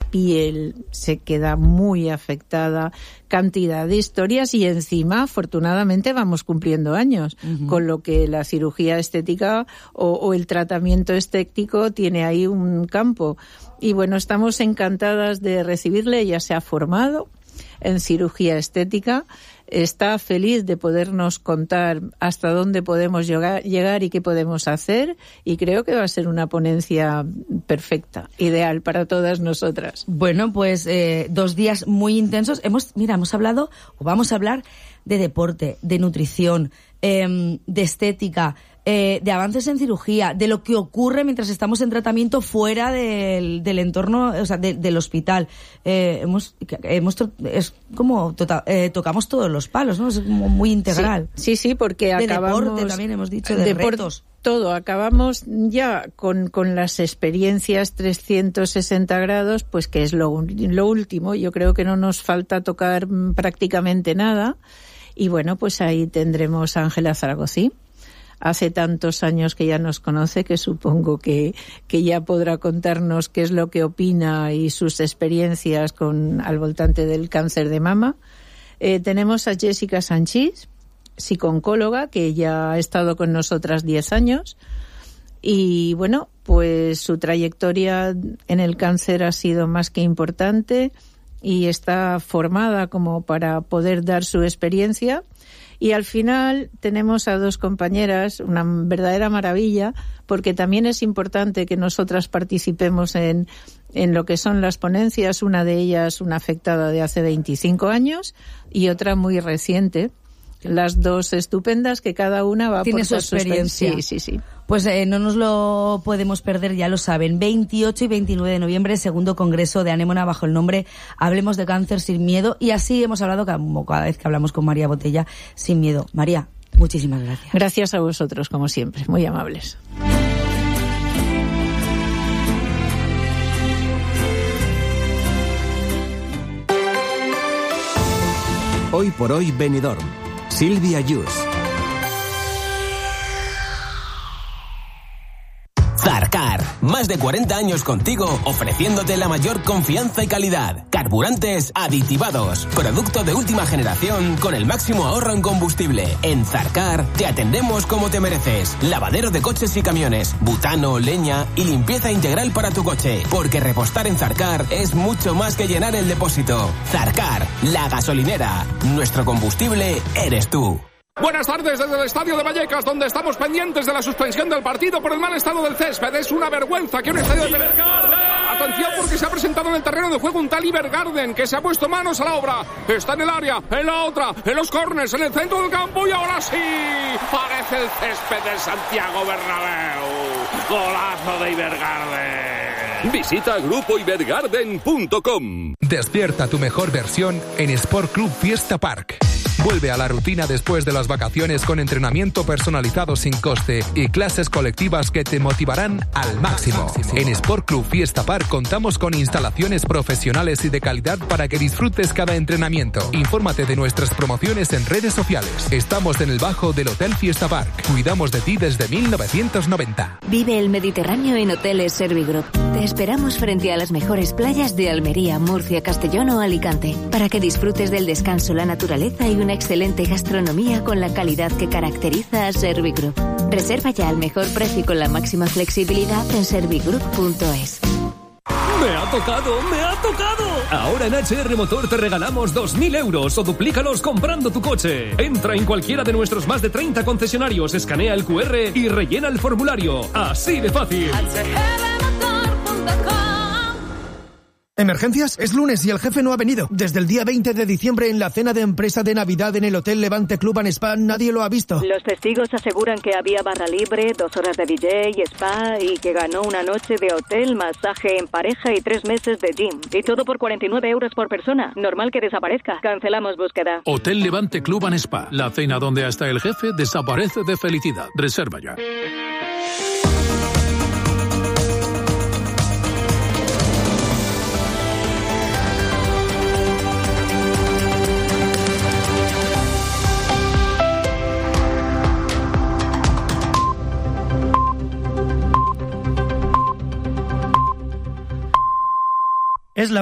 piel se queda muy afectada, cantidad de historias, y encima, afortunadamente, vamos cumpliendo años, con lo que la cirugía estética o el tratamiento estético tiene ahí un campo. Y bueno, estamos encantadas de recibirle. Ella se ha formado en cirugía estética, está feliz de podernos contar hasta dónde podemos llegar y qué podemos hacer, y creo que va a ser una ponencia perfecta, ideal para todas nosotras. Bueno, pues 2 días muy intensos. Vamos a hablar de deporte, de nutrición, de estética, de avances en cirugía, de lo que ocurre mientras estamos en tratamiento fuera del entorno, o sea, del hospital. Tocamos todos los palos, ¿no? Es como muy integral. Sí, porque acabamos... De deporte también hemos dicho, de retos. Todo, acabamos ya con las experiencias 360 grados, pues que es lo último. Yo creo que no nos falta tocar prácticamente nada. Y bueno, pues ahí tendremos a Ángela Zaragozí. Hace tantos años que ya nos conoce, que supongo que ya podrá contarnos qué es lo que opina y sus experiencias al voltante del cáncer de mama. Tenemos a Jessica Sanchís, psicooncóloga, que ya ha estado con nosotras 10 años. Y bueno, pues su trayectoria en el cáncer ha sido más que importante y está formada como para poder dar su experiencia. Y al final tenemos a 2 compañeras, una verdadera maravilla, porque también es importante que nosotras participemos en lo que son las ponencias. Una de ellas, una afectada de hace 25 años y otra muy reciente. Las 2 estupendas, que cada una va a aportar su experiencia. Sí. Pues no nos lo podemos perder, ya lo saben. 28 y 29 de noviembre, 2º Congreso de Anémona, bajo el nombre Hablemos de Cáncer sin Miedo. Y así hemos hablado como cada vez que hablamos con María Botella, sin miedo. María, muchísimas gracias. Gracias a vosotros, como siempre. Muy amables. Hoy por hoy, Benidorm. Silvia Yus. Zarcar, más de 40 años contigo, ofreciéndote la mayor confianza y calidad. Carburantes aditivados, producto de última generación con el máximo ahorro en combustible. En Zarcar te atendemos como te mereces. Lavadero de coches y camiones, butano, leña y limpieza integral para tu coche. Porque repostar en Zarcar es mucho más que llenar el depósito. Zarcar, la gasolinera. Nuestro combustible eres tú. Buenas tardes desde el estadio de Vallecas, donde estamos pendientes de la suspensión del partido por el mal estado del césped. Es una vergüenza que un estadio de... Atención, porque se ha presentado en el terreno de juego un tal Ibergarden, que se ha puesto manos a la obra. Está en el área, en la otra, en los córners, en el centro del campo, y ahora sí, parece el césped de Santiago Bernabéu. Golazo de Ibergarden. Visita grupoibergarden.com. Despierta tu mejor versión en Sport Club Fiesta Park. Vuelve a la rutina después de las vacaciones con entrenamiento personalizado sin coste y clases colectivas que te motivarán al máximo. En Sport Club Fiesta Park contamos con instalaciones profesionales y de calidad para que disfrutes cada entrenamiento. Infórmate de nuestras promociones en redes sociales. Estamos en el bajo del Hotel Fiesta Park. Cuidamos de ti desde 1990. Vive el Mediterráneo en Hoteles Servigroup. Te esperamos frente a las mejores playas de Almería, Murcia, Castellón o Alicante, para que disfrutes del descanso, la naturaleza y una excelente gastronomía con la calidad que caracteriza a Servigroup. Reserva ya al mejor precio y con la máxima flexibilidad en servigroup.es. ¡Me ha tocado! ¡Me ha tocado! Ahora en HR Motor te regalamos 2.000 euros o duplícalos comprando tu coche. Entra en cualquiera de nuestros más de 30 concesionarios, escanea el QR y rellena el formulario. Así de fácil. ¿Emergencias? Es lunes y el jefe no ha venido. Desde el día 20 de diciembre en la cena de empresa de Navidad en el Hotel Levante Club and Spa nadie lo ha visto. Los testigos aseguran que había barra libre, 2 horas de DJ y spa y que ganó una noche de hotel, masaje en pareja y 3 meses de gym. Y todo por 49 euros por persona. Normal que desaparezca. Cancelamos búsqueda. Hotel Levante Club and Spa. La cena donde hasta el jefe desaparece de felicidad. Reserva ya.